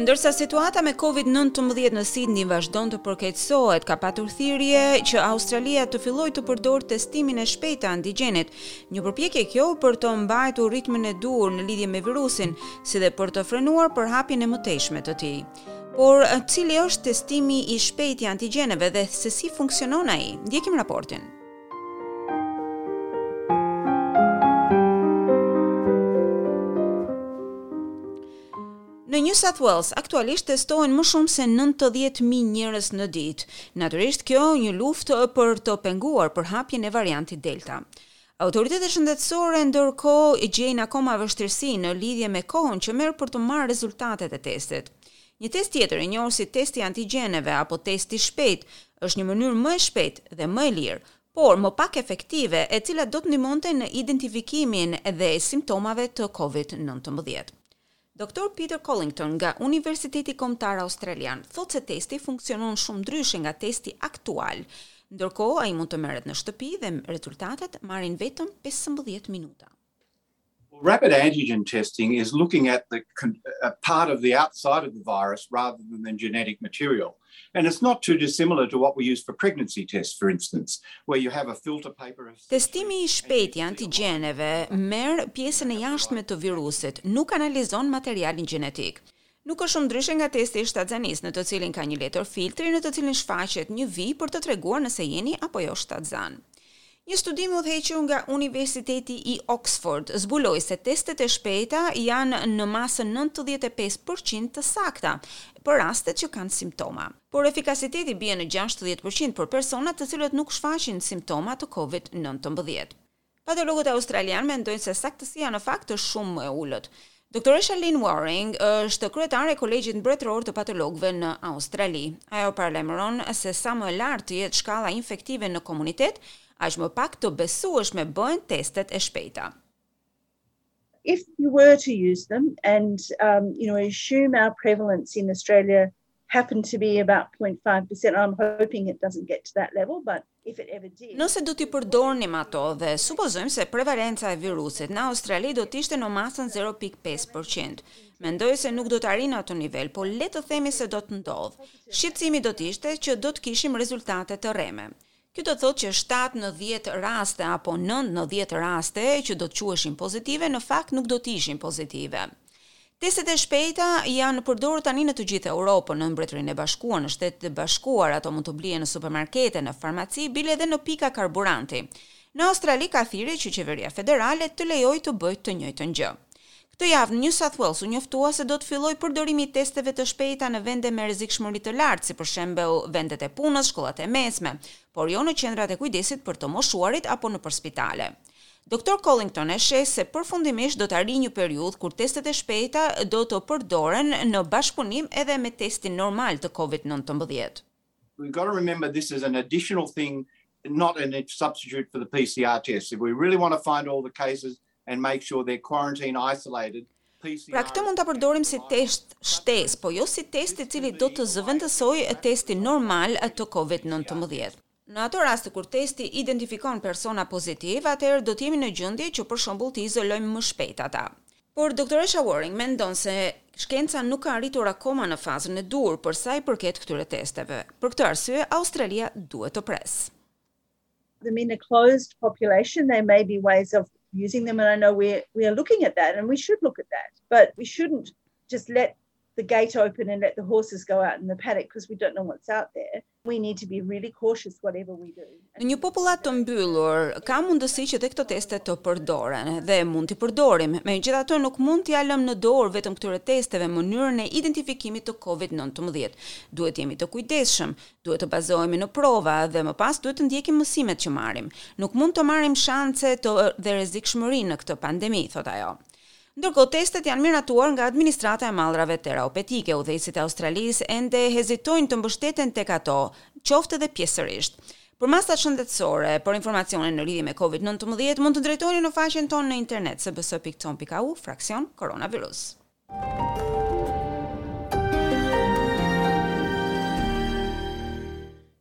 Ndërsa situata me COVID-19 në Sydney vazhdon të përkeqësohet, ka patur thirrje që Australia të fillojë të përdorë testimin e shpejtë të antigjenit, një përpjekje kjo për të mbajtur ritmin e duhur në lidhje me virusin, si dhe për të frenuar përhapjen e mëtejshme të tij. Por cili është testimi i shpejtë i antigjeneve dhe se si funksionon ai? Ndjekim raportin. Në New South Wales, aktualisht testohen më shumë se 90.000 njerëz në ditë. Natyrisht kjo një luftë për të penguar përhapjen e variantit Delta. Autoritetet shëndetësore ndërkohë gjejnë akoma vështirësi në lidhje me kohën që merr për të marrë rezultatet e testit. Një test tjetër, i njohur si testi antigjeneve apo testi shpejt, është një mënyrë më e shpejtë dhe më e lirë, por më pak efektive, e cila do të ndihmonte në identifikimin dhe simptomave të COVID-19. Dr. Peter Collington nga Universiteti Kombëtar Australian thotë se testi funksionon shumë ndryshe nga testi aktual. Ndërkohë, ai mund të merret në shtëpi dhe rezultatet marrin vetëm 15 minuta. Rapid antigen testing is looking at the part of the outside of the virus rather than the genetic material. And it's not too dissimilar to what we use for pregnancy tests, for instance, where you have a filter paper. Testimi i shpejtë i antigjeneve merr pjesën e jashtme të virusit, nuk analizon materialin gjenetik. Nuk është shumë ndryshe nga testi i shtatzanisë, në të cilin ka një letër filtri në të cilin shfaqet një V për të treguar nëse jeni apo jo shtatzan. Një studim u udhëhequr nga Universiteti i Oxford zbuloi se testet e shpejta janë në masën 95% të sakta për rastet që kanë simptoma. Por efikasiteti bie në 60% për personat të cilët nuk shfaqin simptoma të COVID-19. Patologët australianë mendojnë se saktësia në fakt është shumë e ulët. Doktoresha Lynn Waring është kryetare e Kolegjit Mbretëror të Patologëve në Australi. Ajo paralajmëron se sa më e lartë të jetë shkalla infektive në komunitet, aq më pak të besueshme bëhen testet e shpejta. If you were to use them and assume our prevalence in Australia happened to be about 0.5%, I'm hoping it doesn't get to that level, but if it ever did. Nëse do t'i përdornim ato dhe supozojmë se prevalenca e virusit në Australi do të ishte në masën 0.5%. Mendoj se nuk do të arrijë atë nivel, por le të themi se do të ndodhë. Shqetësimi do të ishte që do të kishim rezultate të rreme. Kjo do të thotë që 7 në 10 raste apo 9 në 10 raste që do të quheshin pozitive, në fakt nuk do të ishin pozitive. Testet e shpejta janë përdorur tani në të gjithë Europën, në Mbretërinë e Bashkuar, në Shtetet e Bashkuara, ato mund të blihen në supermarkete, në farmaci, bile edhe në pika karburanti. Në Australi ka thirrje që qeveria federale të lejojë të bëjë të njëjtën gjë. Këtë javë në New South Wales u njoftua se do të fillojë përdorimi i testeve të shpejta në vende me rrezikshmëri të lartë, si për shembull vendet e punës, shkollat e mesme, por jo në qendrat e kujdesit për të moshuarit apo nëpër spitale. Dr. Collington e sheh se përfundimisht do të arrijë një periudhë kur testet e shpejta do të përdoren në bashkëpunim edhe me testin normal të COVID-19. We've got to remember this is an additional thing, not a substitute for the PCR test. If we really want to find all the cases and make sure they're quarantine isolated. Pra këtë mund ta përdorim si test shtesë, po jo si test i cili do të zëvendësojë testin normal të COVID-19. Në ato raste kur testi identifikon persona pozitiv, atëherë do të jemi në gjendje që për shembull të izolojmë më shpejt ata. Por doktoresha Waring mendon se shkenca nuk ka arritur akoma në fazën e dur për sa i përket këtyre testeve. Për këtë arsye, Australia duhet të presë. In a closed population, there may be ways of using them, and I know we are looking at that, and we should look at that. But we shouldn't just let the gate open and let the horses go out in the paddock because we don't know what's out there. We need to be really cautious whatever we do. Në një popullat të mbyllur, ka mundësi që dhe këto teste të përdoren dhe mund t'i përdorim. Megjithatë, nuk mund t'i lëmë në dorë vetëm këtyre testeve mënyrën e identifikimit të COVID-19. Duhet jemi të kujdesshëm, duhet të bazohemi në prova dhe më pas duhet të ndjekim mësimet që marrim. Nuk mund të marrim shanse dhe rrezikshmëri në këtë pandemi, thot ajo. Ndërkohë testet janë miratuar nga administrata e mallrave terapeutike, udhëheqësit e Australisë ende hezitojnë të mbështeten tek ato, qoftë edhe pjesërisht. Për masat shëndetësore, për informacione në lidhje me COVID-19, mund të drejtoheni në faqen tonë në internet sbs.com.au/coronavirus.